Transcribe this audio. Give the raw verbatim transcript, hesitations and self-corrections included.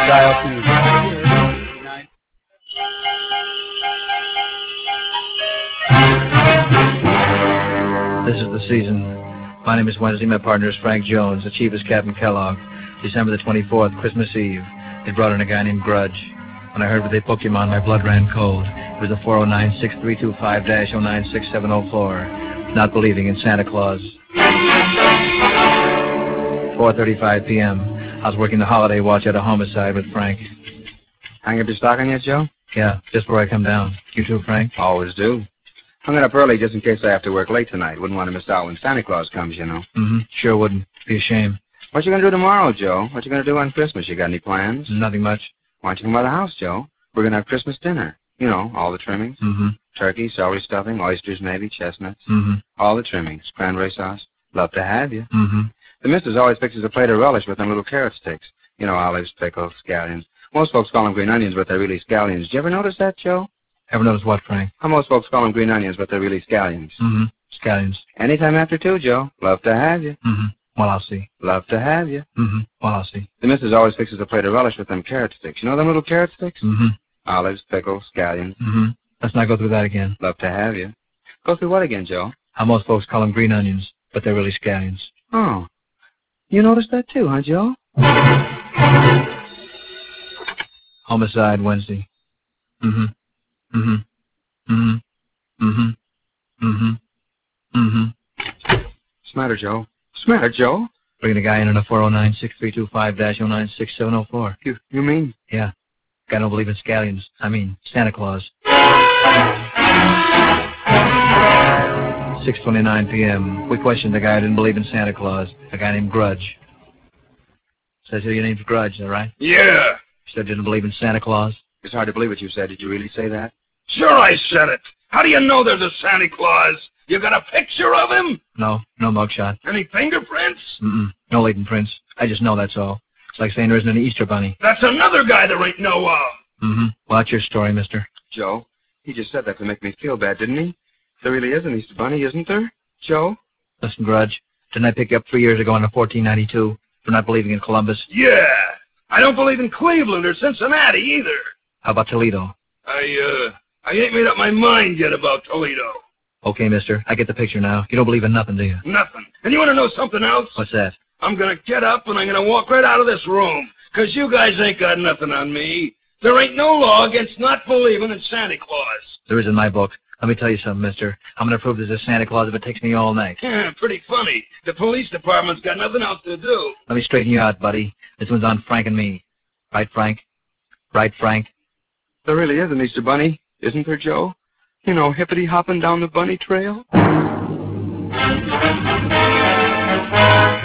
dial two. This is the season. My name is Wednesday. My partner is Frank Jones. The chief is Captain Kellogg. December the twenty-fourth, Christmas Eve. They brought in a guy named Grudge. When I heard what they booked him on, my blood ran cold. It was a four oh nine, six three two five, oh nine six seven oh four. Not believing in Santa Claus. four thirty-five p.m. I was working the holiday watch at a homicide with Frank. Hang up your stocking yet, Joe? Yeah, just before I come down. You too, Frank? Always do. Hung it up early just in case I have to work late tonight. Wouldn't want to miss out when Santa Claus comes, you know. Mm-hmm. Sure wouldn't. Be a shame. What you gonna do tomorrow, Joe? What you gonna do on Christmas? You got any plans? Nothing much. Why don't you come by the house, Joe? We're gonna have Christmas dinner. You know, all the trimmings. Mm-hmm. Turkey, celery stuffing, oysters maybe, chestnuts. Mm-hmm. All the trimmings. Cranberry sauce. Love to have you. Mm-hmm. The missus always fixes a plate of relish with them little carrot sticks. You know, olives, pickles, scallions. Most folks call them green onions, but they're really scallions. Did you ever notice that, Joe? Ever notice what, Frank? How most folks call them green onions, but they're really scallions. Mm-hmm. Scallions. Anytime after two, Joe. Love to have you. Mm-hmm. Well, I'll see. Love to have you. Mm-hmm. Well, I'll see. The missus always fixes a plate of relish with them carrot sticks. You know them little carrot sticks? Mm-hmm. Olives, pickles, scallions. Mm-hmm. Let's not go through that again. Love to have you. Go through what again, Joe? How most folks call them green onions, but they're really scallions. Oh. You noticed that too, huh, Joe? Homicide Wednesday. Mm-hmm. Mm-hmm. Mm-hmm. Mm-hmm. Mm-hmm. Mm-hmm. What's the matter, Joe? What's the matter, Joe? Bringing a guy in on a four oh nine, six three two five, oh nine six seven oh four. You, you mean? Yeah. Guy don't believe in scallions. I mean, Santa Claus. six twenty-nine p.m. We questioned the guy who didn't believe in Santa Claus, a guy named Grudge. Says here your name's Grudge, is that right? Yeah. Said you didn't believe in Santa Claus? It's hard to believe what you said. Did you really say that? Sure I said it. How do you know there's a Santa Claus? You got a picture of him? No, no mugshot. Any fingerprints? Mm-mm. No latent prints. I just know that's all. It's like saying there isn't any Easter bunny. That's another guy there ain't no of. Mm-hmm. Well, that's your story, mister. Joe, he just said that to make me feel bad, didn't he? There really is an Easter bunny, isn't there? Joe? Listen, Grudge, didn't I pick you up three years ago in a fourteen ninety-two for not believing in Columbus? Yeah. I don't believe in Cleveland or Cincinnati either. How about Toledo? I, uh, I ain't made up my mind yet about Toledo. Okay, mister, I get the picture now. You don't believe in nothing, do you? Nothing. And you want to know something else? What's that? I'm going to get up and I'm going to walk right out of this room. Because you guys ain't got nothing on me. There ain't no law against not believing in Santa Claus. There is in my book. Let me tell you something, mister. I'm going to prove there's a Santa Claus if it takes me all night. Yeah, pretty funny. The police department's got nothing else to do. Let me straighten you out, buddy. This one's on Frank and me. Right, Frank? Right, Frank? There really is an Easter bunny, isn't there, Joe? You know, hippity-hopping down the bunny trail.